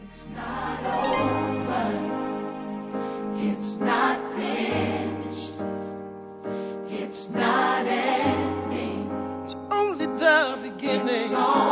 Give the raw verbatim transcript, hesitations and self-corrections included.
It's not over. It's not finished. It's not ending. It's only the beginning. It's all